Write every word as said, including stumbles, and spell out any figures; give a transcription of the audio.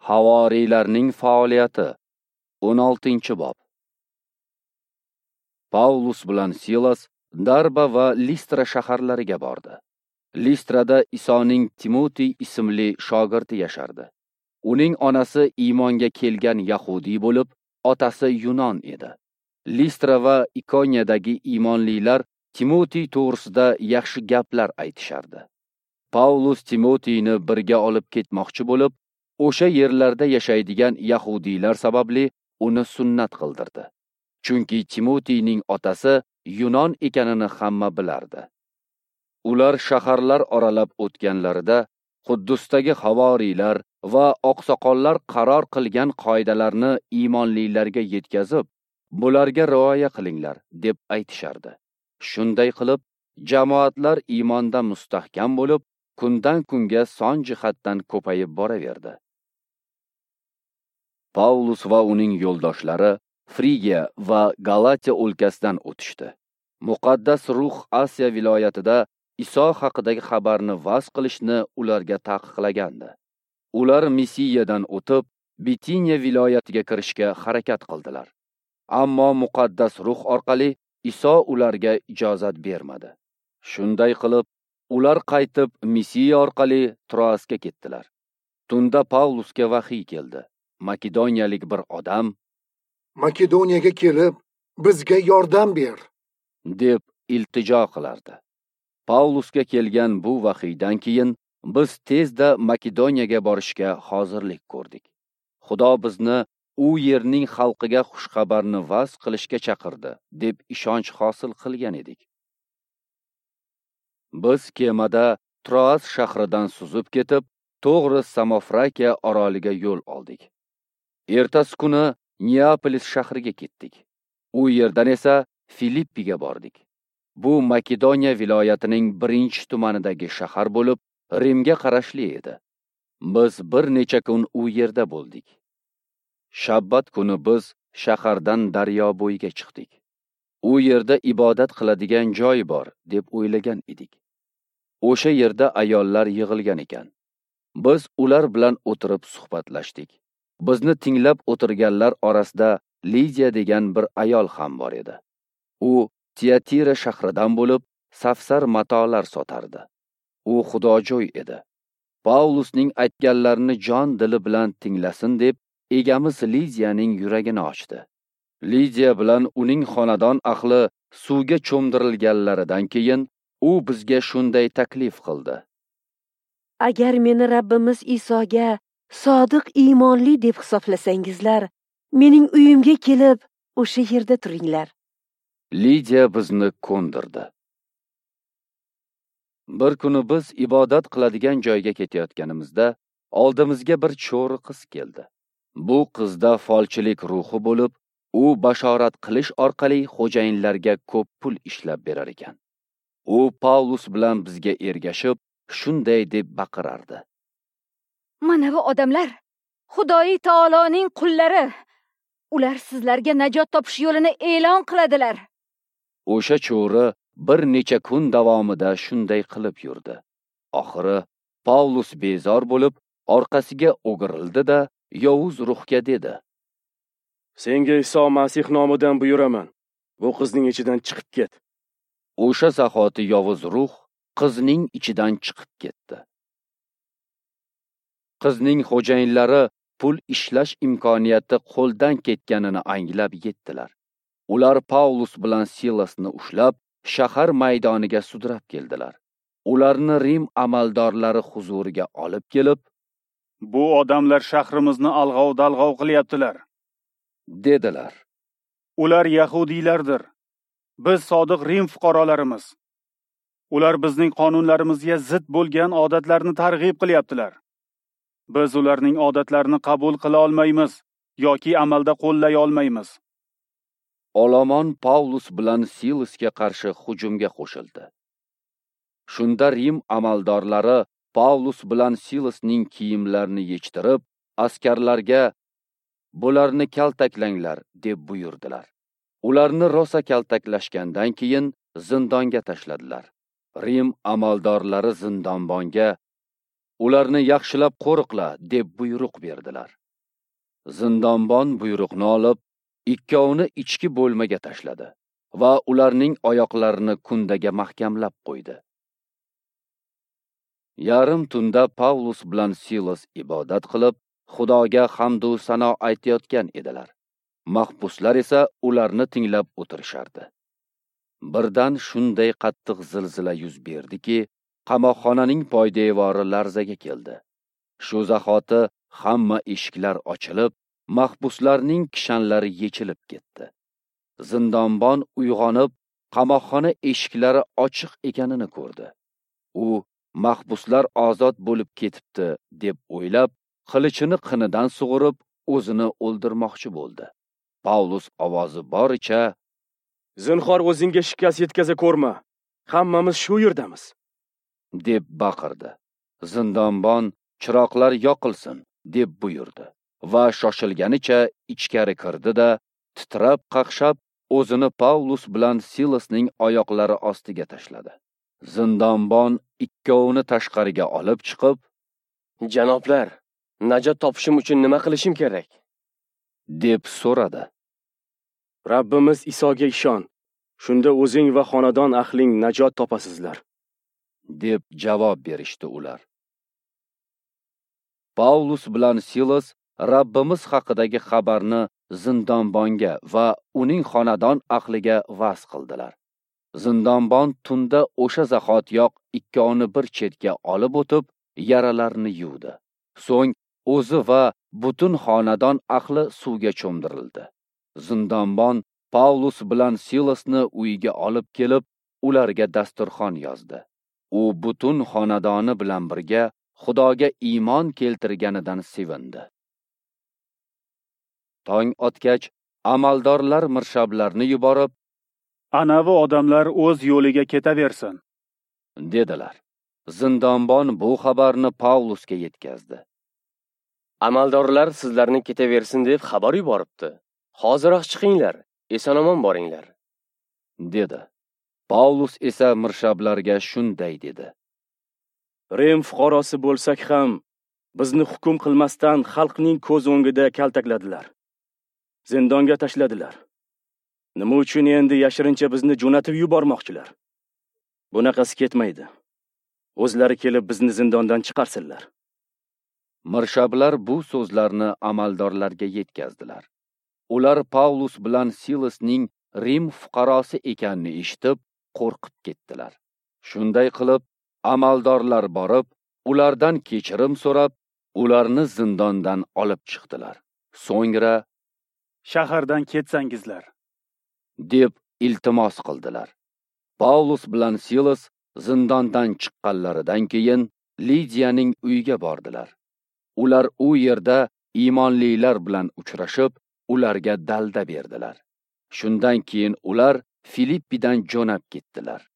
Havoriylarning faoliyati. o'n oltinchi bob. Paulus bilan Silas Darba va Listra shaharlariga bordi. Listrada Isoning Timotey ismli shogirdi yashardi. Uning onasi iymonga kelgan Yahudiy bo'lib, otasi Yunon edi. Listra va Ikoniyadagi iymonlilar Timotey to'g'risida yaxshi gaplar aytishardi. Paulus Timoteyni birga olib ketmoqchi bo'lib, o'sha yerlarda yashaydigan Yahudiylar sababli uni sunnat qildirdi. Chunki Timoteyning otasi Yunon ekanini hamma bilardi. Ular shaharlar oralab o'tganlarida Quddusdagi havoriylar va oqsoqollar qaror qilgan qoidalarni iymonlilarga yetkazib, bularga rioya qilinglar deb aytishardi. Shunday qilib, jamoatlar iymonda mustahkam bo'lib, kundan kunga son jihatdan ko'payib boraverdi. Paulus va uning yo'ldoshlari Frigiya va Galatiya o'lkasidan o'tishdi. Muqaddas ruh Asiya viloyatida Iso haqidagi xabarni vaz qilishni ularga taqiqlagandi. Ular Misiyadan o'tib, Bitiniya viloyatiga kirishga harakat qildilar. Ammo muqaddas ruh orqali Iso ularga ijozat bermadi. Shunday qilib, ular qaytib Misiya orqali Troasga ketdilar. Tunda Paulusga vahiy keldi. Makedoniyalik bir odam Makedoniyaga kelib, bizga yordam ber deb iltijo qilardi. Paulusga kelgan bu vahiydan keyin biz tezda Makedoniyaga borishga hozirlik ko'rdik. Xudo bizni u yerning xalqiga xushxabarni vaz qilishga chaqirdi deb ishonch hosil qilgan edik. Biz kemada Troas shahridan suzib ketib, to'g'ri Samofrakiya oroliga yo'l oldik. Ertasi kuni Neapolis shahriga ketdik. U yerdan esa Filippiga bordik. Bu Makedoniya viloyatining birinchi tumanidagi shahar bo'lib, Rimga qarashli edi. Biz bir necha kun u yerda bo'ldik. Shabbat kuni biz shahardan daryo bo'yiga chiqdik. U yerda ibodat qiladigan joy bor deb o'ylagan edik. O'sha yerda ayollar yig'ilgan ekan. Biz ular bilan o'tirib suhbatlashdik. Bizni tinglab o'tirganlar orasida Lidiya degan bir ayol ham bor edi. U Tiatira shahridan bo'lib, safsar matolar sotardi. U xudojo'y edi. Paulusning aytganlarini jon dili bilan tinglasin deb, egamiz Lidiyaning yuragini ochdi. Lidiya bilan uning xonadon ahli suvga cho'mdirilganlaridan keyin u bizga shunday taklif qildi. Agar meni Rabbimiz Isoga sodiq iymonli deb hisoblasangizlar, mening uyimga kelib, o'sha yerda turinglar. Lidiya bizni ko'ndirdi. Bir kuni biz ibodat qiladigan joyga ketayotganimizda oldimizga bir cho'ri qiz keldi. Bu qizda folchilik ruhi bo'lib, u bashorat qilish orqali xo'jayinlarga ko'p pul ishlab berar ekan. U Paulus bilan bizga ergashib, shunday deb baqirardi. Mana bu odamlar Xudoy taoloning qullari. Ular sizlarga najot topish yo'lini e'lon qiladilar. O'sha cho'ri bir necha kun davomida shunday qilib yurdi. Oxiri Paulus bezor bo'lib, orqasiga o'girildi-da, yovuz ruhga dedi: Senga Iso Masih nomidan buyuraman. Bu qizning ichidan chiqib ket. O'sha zahoti yovuz ruh qizning ichidan chiqib ketdi. Qizning xo'jayinlari pul ishlash imkoniyati qo'ldan ketganini anglab yetdilar. Ular Paulus bilan Silasni ushlab, shahar maydoniga sudrab keldilar. Ularni Rim amaldorlari huzuriga olib kelib, bu odamlar shahrimizni alg'ov-dalg'ov qilyaptilar, dedilar. Ular Yahudiylardir. Biz sodiq Rim fuqarolarimiz. Ular bizning qonunlarimizga zid bo'lgan odatlarni targ'ib qilyaptilar. Biz ularning odatlarini qabul qila olmaymiz yoki amalda qo'llay olmaymiz. Olomon Paulus bilan Silasga qarshi hujumga qo'shildi. Shunda Rim amaldorlari Paulus bilan Silasning kiyimlarini yechtirib, askarlarga bularni kaltaklanglar deb buyurdilar. Ularni rosa kaltaklashgandan keyin zindonga tashladilar. Rim amaldorlari zindonbonga ularni yaxshilab qo'riqla deb buyruq berdilar. Zindonbon buyruqni olib, ikkovini ichki bo'lmaga tashladi va ularning oyoqlarini kundaga mahkamlab qo'ydi. Yarim tunda Pavlus bilan Silas ibodat qilib, Xudoga hamd va sano aytayotgan edilar. Mahbuslar esa ularni tinglab o'tirishardi. Birdan shunday qattiq zilzila yuz berdiki, qamoqxonaning poydevori larzaga keldi. Shu zahoti hamma eshiklar ochilib, mahbuslarning kishanlari yechilib ketdi. Zindonbon uyg'onib, qamoqxona eshiklari ochiq ekanini ko'rdi. U mahbuslar ozod bo'lib ketibdi deb o'ylab, qilichini qinidan sug'urib, o'zini o'ldirmoqchi bo'ldi. Pavlus ovozi boricha, "Zinhor o'zingga shikast yetkaza ko'rma. Hammamiz shu yerdamiz", deb baqirdi. Zindonbon chiroqlar yoqilsin deb buyurdi va shoshilganicha ichkari kirdi-da, titrab qaqshab, o'zini Pavlus bilan Silasning oyoqlari ostiga tashladi. Zindonbon ikkovini tashqariga olib chiqib, "Janoblar, najot topishim uchun nima qilishim kerak?" deb so'radi. "Rabbimiz Isoga ishon. Shunda o'zing va xonadon ahling najot topasizlar", deb javob berishdi ular. Pavlus bilan Silas Rabbimiz haqidagi xabarni Zindonbonga va uning xonadon ahliga va'z qildilar. Zindonbon tunda o'sha zahotiyoq ikkovini bir chetga olib o'tib, yaralarini yuvdi. So'ng o'zi va butun xonadon ahli suvga cho'mdirildi. Zindonbon Pavlus bilan Silasni uyiga olib kelib, ularga dasturxon yozdi. U butun xonadoni bilan birga Xudoga iymon keltirganidan sevindi. Tong otgach, amaldorlar mirshablarni yuborib, "Anavi odamlar o'z yo'liga ketaversin", dedilar. Zindonbon bu xabarni Pavlusga yetkazdi. "Amaldorlar sizlarni ketaversin deb xabar yuboribdi. Hoziroq chiqinglar, eson-omon boringlar", dedi. Pavlus esa mirshablarga shunday dedi: "Rim fuqarosi bo'lsak ham, bizni hukm qilmasdan xalqning ko'z o'ngida kaltakladilar. Zindonga tashladilar. Nima uchun endi yashirincha bizni jo'natib yubormoqchilar? Bunaqasi ketmaydi. O'zlari kelib bizni zindondan chiqarsinlar." Mirshablar bu so'zlarni amaldorlarga yetkazdilar. Ular Pavlus bilan Silasning Rim fuqarosi ekanini eshitib, qo'rqib ketdilar. Shunday qilib, amaldorlar borib, ulardan kechirim so'rab, ularni zindondan olib chiqdilar. So'ngra "Shahardan ketsangizlar", deb iltimos qildilar. Pavlus bilan Silas zindondan chiqqanlaridan keyin Lidiyaning uyiga bordilar. Ular u yerda iymonlilar bilan uchrashib, ularga dalda berdilar. Shundan keyin ular Filippidan jo'nab ketdilar.